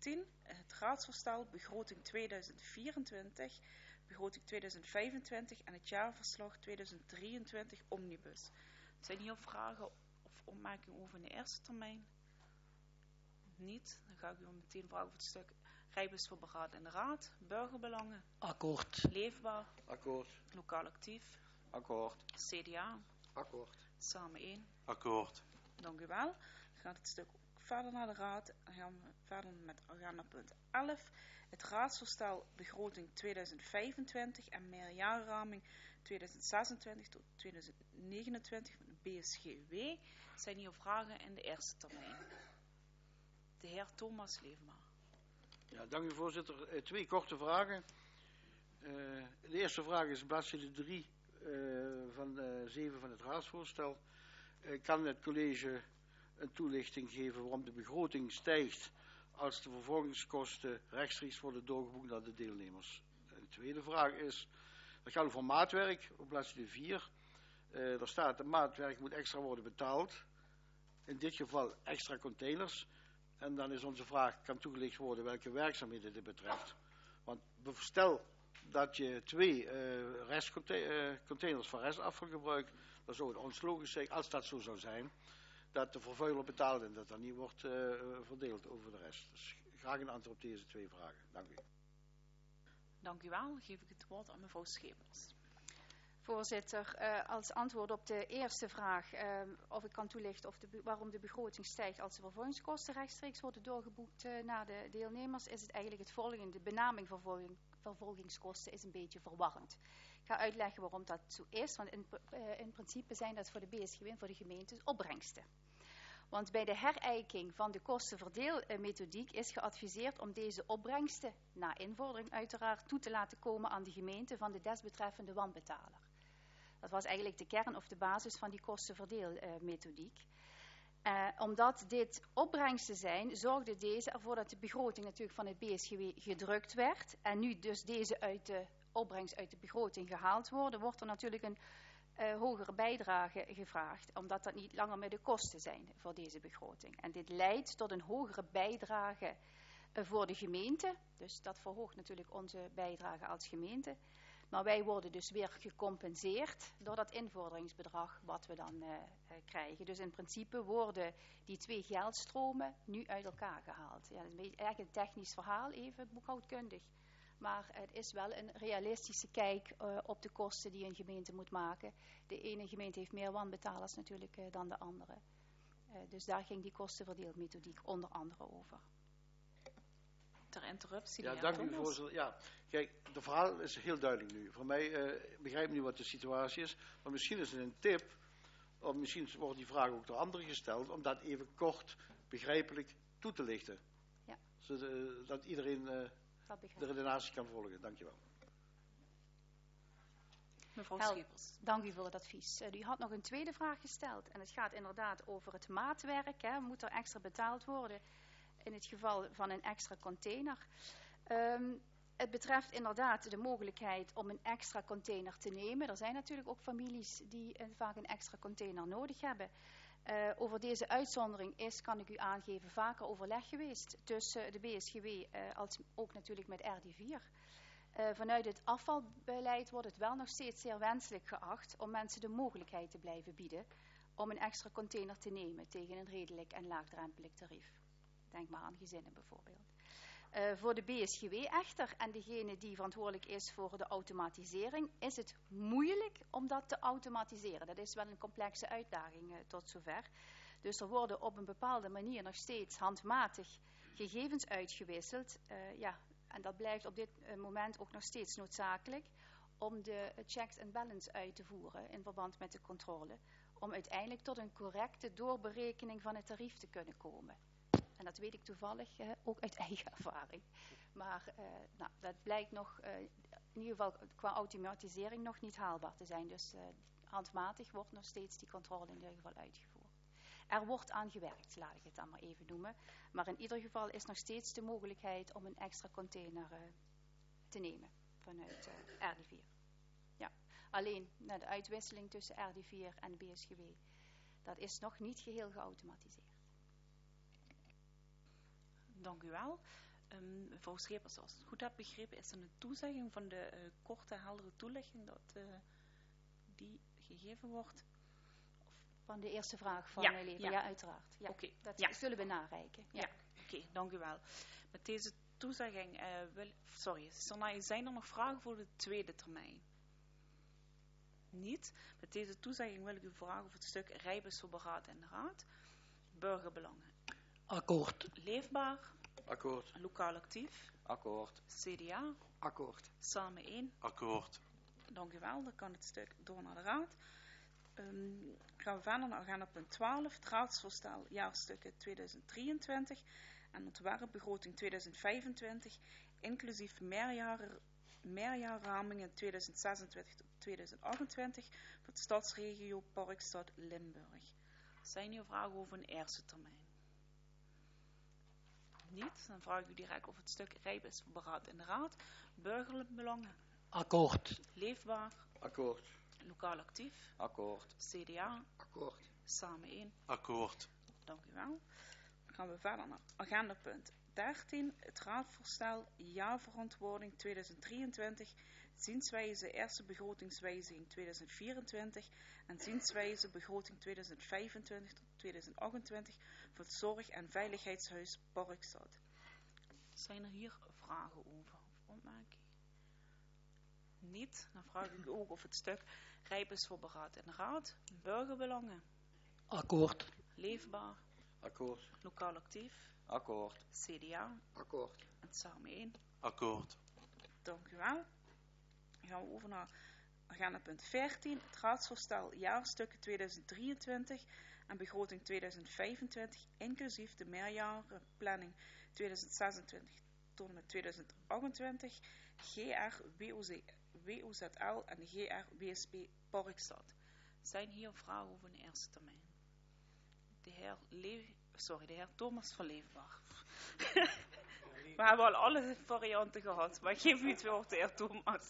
10. Het raadsvoorstel begroting 2024, begroting 2025 en het jaarverslag 2023 omnibus. Zijn hier vragen of opmerkingen over in de eerste termijn? Niet. Dan ga ik u meteen vragen over het stuk rijbewijs voor beraad in de raad. Burgerbelangen. Akkoord. Leefbaar. Akkoord. Lokaal actief. Akkoord. CDA. Akkoord. Samen 1. Akkoord. Dank u wel. Dan gaat het stuk verder naar de raad. Dan gaan we verder met agenda punt 11. Het raadsvoorstel begroting 2025 en meerjarenraming 2026 tot 2029 van de BSGW. Zijn hier vragen in de eerste termijn? De heer Thomas Leefma. Ja, dank u voorzitter. 2 korte vragen. De eerste vraag is bladzijde 3 van 7 van het raadsvoorstel. Kan het college een toelichting geven waarom de begroting stijgt als de vervolgingskosten rechtstreeks worden doorgeboekt naar de deelnemers? De tweede vraag is, dat gaat over maatwerk op bladzijde 4. Er staat dat maatwerk moet extra worden betaald. In dit geval extra containers. En dan is onze vraag, kan toegelicht worden welke werkzaamheden dit betreft. Want stel dat je 2 containers van restafval gebruikt, dan zou het ons logisch zijn, als dat zo zou zijn, dat de vervuiler betaalt en dat niet wordt verdeeld over de rest. Dus graag een antwoord op deze 2 vragen. Dank u. Dank u wel. Dan geef ik het woord aan mevrouw Schepers. Voorzitter, als antwoord op de eerste vraag, of ik kan toelichten waarom de begroting stijgt als de vervolgingskosten rechtstreeks worden doorgeboekt naar de deelnemers, is het eigenlijk het volgende. De benaming vervolgingskosten is een beetje verwarrend. Ik ga uitleggen waarom dat zo is, want in principe zijn dat voor de BSGW en voor de gemeentes opbrengsten. Want bij de herijking van de kostenverdeelmethodiek is geadviseerd om deze opbrengsten, na invordering uiteraard, toe te laten komen aan de gemeente van de desbetreffende wanbetaler. Dat was eigenlijk de kern of de basis van die kostenverdeelmethodiek. Omdat dit opbrengsten zijn, zorgde deze ervoor dat de begroting natuurlijk van het BSGW gedrukt werd. En nu dus deze uit de opbrengst uit de begroting gehaald worden, wordt er natuurlijk een hogere bijdrage gevraagd, omdat dat niet langer meer de kosten zijn voor deze begroting. En dit leidt tot een hogere bijdrage voor de gemeente. Dus dat verhoogt natuurlijk onze bijdrage als gemeente. Maar wij worden dus weer gecompenseerd door dat invorderingsbedrag wat we dan krijgen. Dus in principe worden die 2 geldstromen nu uit elkaar gehaald. Ja, dat is eigenlijk een technisch verhaal, even boekhoudkundig. Maar het is wel een realistische kijk op de kosten die een gemeente moet maken. De ene gemeente heeft meer wanbetalers natuurlijk dan de andere. Dus daar ging die kostenverdeelmethodiek onder andere over. Ter interruptie. Ja, dank u voorzitter. Ja, kijk, de verhaal is heel duidelijk nu. Voor mij begrijp ik nu wat de situatie is. Maar misschien is het een tip, of misschien wordt die vraag ook door anderen gesteld, om dat even kort begrijpelijk toe te lichten. Ja. Zodat iedereen de redenatie kan volgen. Dank je wel. Mevrouw Schepers. Dank u voor het advies. U had nog een tweede vraag gesteld. En het gaat inderdaad over het maatwerk. Hè. Moet er extra betaald worden in het geval van een extra container? Het betreft inderdaad de mogelijkheid om een extra container te nemen. Er zijn natuurlijk ook families die vaak een extra container nodig hebben. Over deze uitzondering is, kan ik u aangeven, vaker overleg geweest tussen de BSGW als ook natuurlijk met RD4. Vanuit het afvalbeleid wordt het wel nog steeds zeer wenselijk geacht om mensen de mogelijkheid te blijven bieden om een extra container te nemen tegen een redelijk en laagdrempelig tarief. Denk maar aan gezinnen bijvoorbeeld. Voor de BSGW echter en degene die verantwoordelijk is voor de automatisering is het moeilijk om dat te automatiseren. Dat is wel een complexe uitdaging tot zover. Dus er worden op een bepaalde manier nog steeds handmatig gegevens uitgewisseld. En dat blijft op dit moment ook nog steeds noodzakelijk om de checks en balance uit te voeren in verband met de controle. Om uiteindelijk tot een correcte doorberekening van het tarief te kunnen komen. En dat weet ik toevallig ook uit eigen ervaring. Maar dat blijkt nog in ieder geval qua automatisering nog niet haalbaar te zijn. Dus handmatig wordt nog steeds die controle in ieder geval uitgevoerd. Er wordt aan gewerkt, laat ik het dan maar even noemen. Maar in ieder geval is nog steeds de mogelijkheid om een extra container te nemen vanuit RD4. Ja. Alleen de uitwisseling tussen RD4 en BSGW, dat is nog niet geheel geautomatiseerd. Dank u wel. Mevrouw Schepers, als ik het goed heb begrepen, is er een toezegging van de korte, heldere toelichting dat die gegeven wordt? Van de eerste vraag van Ja, Leven, ja. ja uiteraard. Ja, Oké, dat ja. zullen we nareiken. Ja. Ja, oké, dank u wel. Met deze toezegging, zijn er nog vragen voor de tweede termijn? Niet. Met deze toezegging wil ik u vragen over het stuk rijbewijs voor beraad in de raad. Burgerbelangen. Akkoord. Leefbaar. Akkoord. Lokaal actief. Akkoord. CDA. Akkoord. Samen 1. Akkoord. Dank u wel. Dan kan het stuk door naar de raad. Gaan we verder naar agenda punt 12. Het raadsvoorstel jaarstukken 2023 en ontwerpbegroting 2025, inclusief meerjaarramingen 2026 tot 2028 voor de stadsregio Parkstad Limburg. Zijn hier vragen over een eerste termijn? Niet? Dan vraag ik u direct over het stuk rijbewijs voor beraad in de raad. Burgerlijke belangen. Akkoord. Leefbaar. Akkoord. Lokaal actief. Akkoord. CDA. Akkoord. Samen 1. Akkoord. Dank u wel. Dan gaan we verder naar agenda punt 13. Het raadsvoorstel jaarverantwoording 2023. Zienswijze eerste begrotingswijziging 2024 en zienswijze begroting 2025 tot 2028 voor het Zorg- en Veiligheidshuis Parkstad. Zijn er hier vragen over of opmerkingen? Niet. Dan vraag ik u ook of het stuk rijbewijs voor beraad in de raad. Burgerbelangen. Akkoord. Leefbaar. Akkoord. Lokaal actief. Akkoord. CDA. Akkoord. En samen 1. Akkoord. Dank u wel. Dan gaan we over naar agenda punt 14. Het raadsvoorstel jaarstukken 2023 en begroting 2025, inclusief de meerjarenplanning 2026 tot en met 2028, GR WOZL en de GR WSP Parkstad. Zijn hier vragen over een eerste termijn? De heer Thomas van Leefbaar. We hebben al alle varianten gehad, maar ik geef u het woord, de heer Thomas.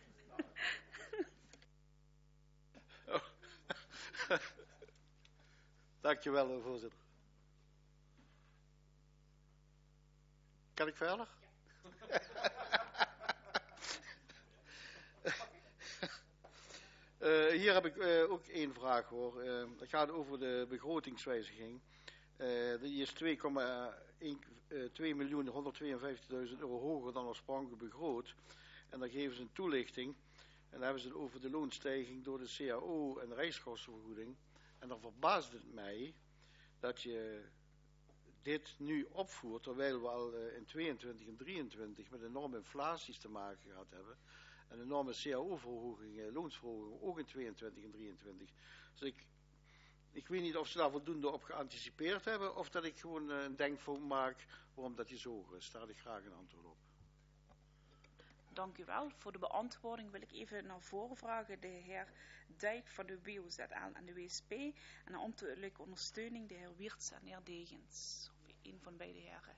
Dankjewel, voorzitter. Kan ik verder? Hier heb ik ook één vraag hoor. Het gaat over de begrotingswijziging. Die is 2.152.000 euro hoger dan oorspronkelijk begroot. En dan geven ze een toelichting. En dan hebben ze het over de loonstijging door de CAO en de reiskostenvergoeding. En dan verbaast het mij dat je dit nu opvoert, terwijl we al in 22 en 23 met enorme inflaties te maken gehad hebben. En enorme CAO-verhogingen, loonsverhogingen, ook in 22 en 23. Dus ik weet niet of ze daar voldoende op geanticipeerd hebben, of dat ik gewoon een denkfout maak waarom dat die zo hoog is. Daar had ik graag een antwoord op. Dank u wel. Voor de beantwoording wil ik even naar voren vragen de heer Dijk van de WOZL en de WSP. En naar ambtelijke ondersteuning de heer Wiertz en de heer Degens. Of een van beide heren.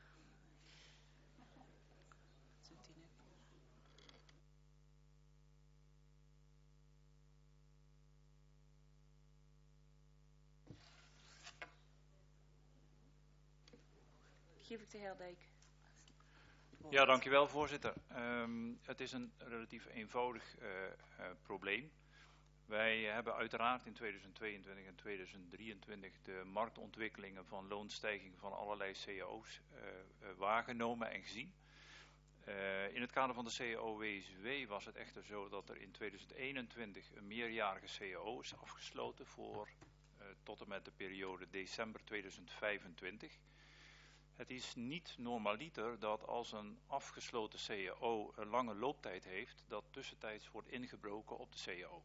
Geef ik de heer Dijk. Ja, dankjewel voorzitter. Het is een relatief eenvoudig probleem. Wij hebben uiteraard in 2022 en 2023 de marktontwikkelingen van loonstijging van allerlei cao's waargenomen en gezien. In het kader van de CAO-WSW was het echter zo dat er in 2021 een meerjarige CAO is afgesloten voor tot en met de periode december 2025. Het is niet normaliter dat als een afgesloten CAO een lange looptijd heeft, dat tussentijds wordt ingebroken op de CAO.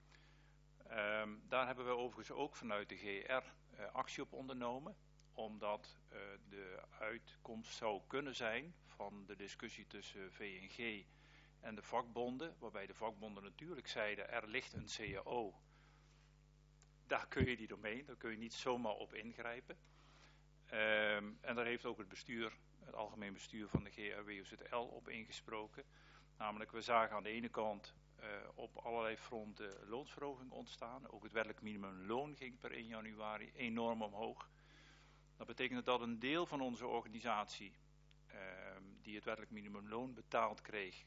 Daar hebben we overigens ook vanuit de GR actie op ondernomen, omdat de uitkomst zou kunnen zijn van de discussie tussen VNG en de vakbonden, waarbij de vakbonden natuurlijk zeiden er ligt een CAO, daar kun je niet omheen, daar kun je niet zomaar op ingrijpen. En daar heeft ook het algemeen bestuur van de GR-WOZL op ingesproken. Namelijk, we zagen aan de ene kant op allerlei fronten loonsverhoging ontstaan. Ook het wettelijk minimumloon ging per 1 januari enorm omhoog. Dat betekent dat een deel van onze organisatie die het wettelijk minimumloon betaald kreeg,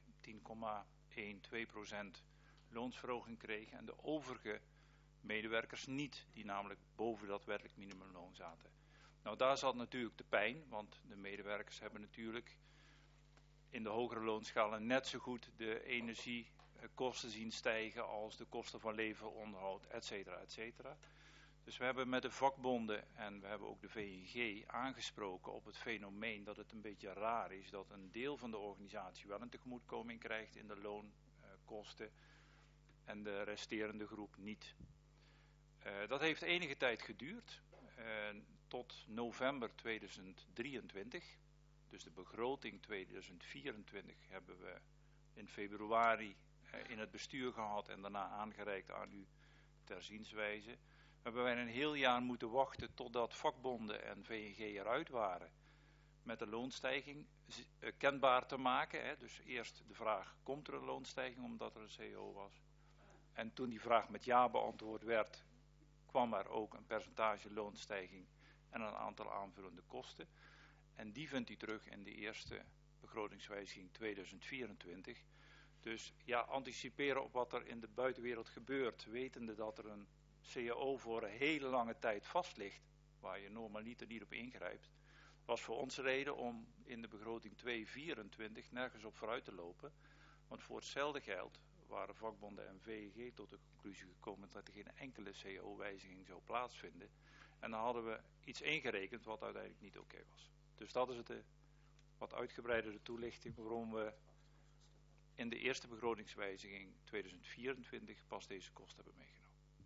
10,12% loonsverhoging kreeg en de overige medewerkers niet, die namelijk boven dat wettelijk minimumloon zaten. Nou, daar zat natuurlijk de pijn, want de medewerkers hebben natuurlijk in de hogere loonschalen net zo goed de energiekosten zien stijgen als de kosten van leven, onderhoud, et cetera, et cetera. Dus we hebben met de vakbonden en we hebben ook de VNG aangesproken op het fenomeen dat het een beetje raar is dat een deel van de organisatie wel een tegemoetkoming krijgt in de loonkosten en de resterende groep niet. Dat heeft enige tijd geduurd, tot november 2023. Dus de begroting 2024 hebben we in februari in het bestuur gehad en daarna aangereikt aan u ter zienswijze. Hebben wij een heel jaar moeten wachten totdat vakbonden en VNG eruit waren met de loonstijging kenbaar te maken. Hè. Dus eerst de vraag, komt er een loonstijging omdat er een CO was? En toen die vraag met ja beantwoord werd, kwam er ook een percentage loonstijging en een aantal aanvullende kosten. En die vindt u terug in de eerste begrotingswijziging 2024. Dus ja, anticiperen op wat er in de buitenwereld gebeurt, wetende dat er een CAO voor een hele lange tijd vast ligt, waar je normaliter niet op ingrijpt, was voor ons reden om in de begroting 2024 nergens op vooruit te lopen. Want voor hetzelfde geld waren vakbonden en VNG tot de conclusie gekomen dat er geen enkele CAO-wijziging zou plaatsvinden. En dan hadden we iets ingerekend wat uiteindelijk niet oké was. Dus dat is de wat uitgebreidere toelichting waarom we in de eerste begrotingswijziging 2024 pas deze kosten hebben meegenomen.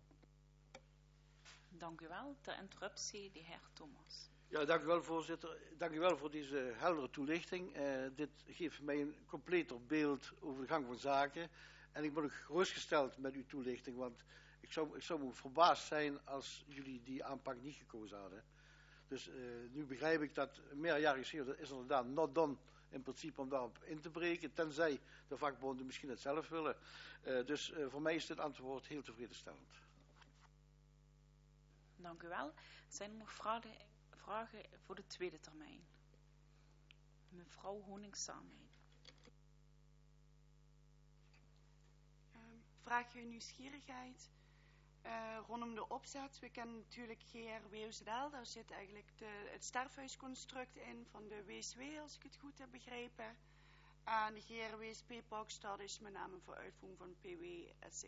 Dank u wel. Ter interruptie, de heer Thomas. Ja, dank u wel, voorzitter. Dank u wel voor deze heldere toelichting. Dit geeft mij een completer beeld over de gang van zaken. En ik ben ook gerustgesteld met uw toelichting, want ik zou me verbaasd zijn als jullie die aanpak niet gekozen hadden. Dus nu begrijp ik dat een meerjarig CAO is inderdaad not done in principe om daarop in te breken, tenzij de vakbonden misschien het zelf willen. Dus voor mij is dit antwoord heel tevredenstellend. Dank u wel. Zijn er nog vragen voor de tweede termijn? Mevrouw Honing-Samijn. Vraag je nieuwsgierigheid rondom de opzet. We kennen natuurlijk GRWOZL, daar zit eigenlijk het sterfhuisconstruct in van de WSW, als ik het goed heb begrepen. En de GRWSP-box, dat is met name voor uitvoering van PW, etc.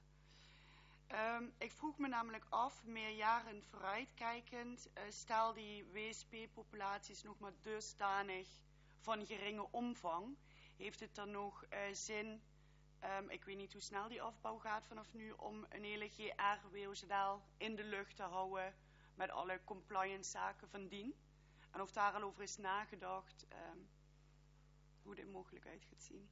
Ik vroeg me namelijk af, meerjaren vooruitkijkend, stel die WSP-populatie is nog maar dusdanig van geringe omvang, heeft het dan nog zin, ik weet niet hoe snel die afbouw gaat vanaf nu, om een hele GR-WOZL in de lucht te houden met alle compliance zaken van dien? En of daar al over is nagedacht, hoe dit mogelijk uit gaat zien.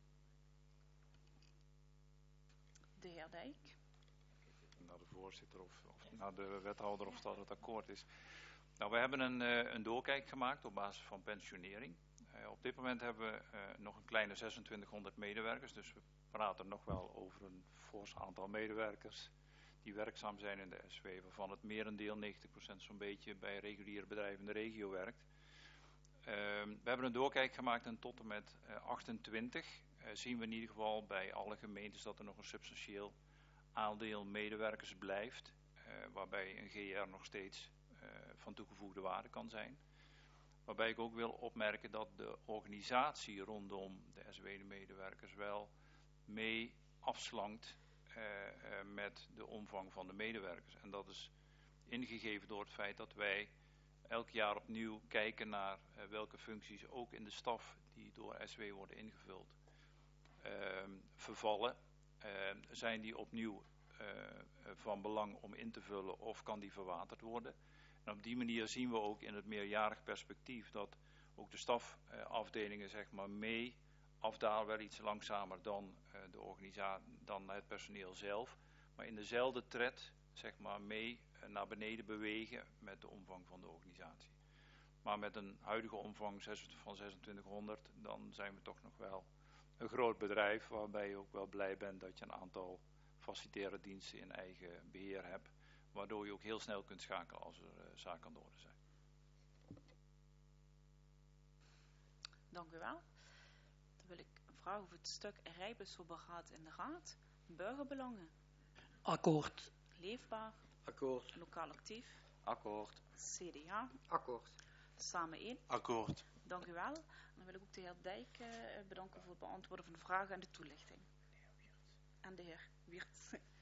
De heer Dijk. Naar de voorzitter of naar de wethouder of dat het akkoord is. Nou, we hebben een doorkijk gemaakt op basis van pensionering. Op dit moment hebben we nog een kleine 2600 medewerkers, dus we praten nog wel over een fors aantal medewerkers die werkzaam zijn in de SW, waarvan het merendeel, 90% zo'n beetje, bij reguliere bedrijven in de regio werkt. We hebben een doorkijk gemaakt en tot en met 28 zien we in ieder geval bij alle gemeentes dat er nog een substantieel aandeel medewerkers blijft, waarbij een GR nog steeds van toegevoegde waarde kan zijn. Waarbij ik ook wil opmerken dat de organisatie rondom de SW-medewerkers wel mee afslankt met de omvang van de medewerkers. En dat is ingegeven door het feit dat wij elk jaar opnieuw kijken naar welke functies ook in de staf die door SW worden ingevuld vervallen. Zijn die opnieuw van belang om in te vullen of kan die verwaterd worden? En op die manier zien we ook in het meerjarig perspectief dat ook de stafafdelingen zeg maar mee afdalen, wel iets langzamer dan de organisatie, dan het personeel zelf, maar in dezelfde tred zeg maar mee naar beneden bewegen met de omvang van de organisatie. Maar met een huidige omvang van 2600, dan zijn we toch nog wel een groot bedrijf, waarbij je ook wel blij bent dat je een aantal facilitaire diensten in eigen beheer hebt, waardoor je ook heel snel kunt schakelen als er zaken aan de orde zijn. Dank u wel. Dan wil ik vragen over het stuk rijbeheersberaad in de raad. Burgerbelangen. Akkoord. Leefbaar. Akkoord. Lokaal actief. Akkoord. CDA. Akkoord. Samen 1. Akkoord. Dank u wel. Dan wil ik ook de heer Dijk bedanken voor het beantwoorden van de vragen en de toelichting. En de heer Wiertz.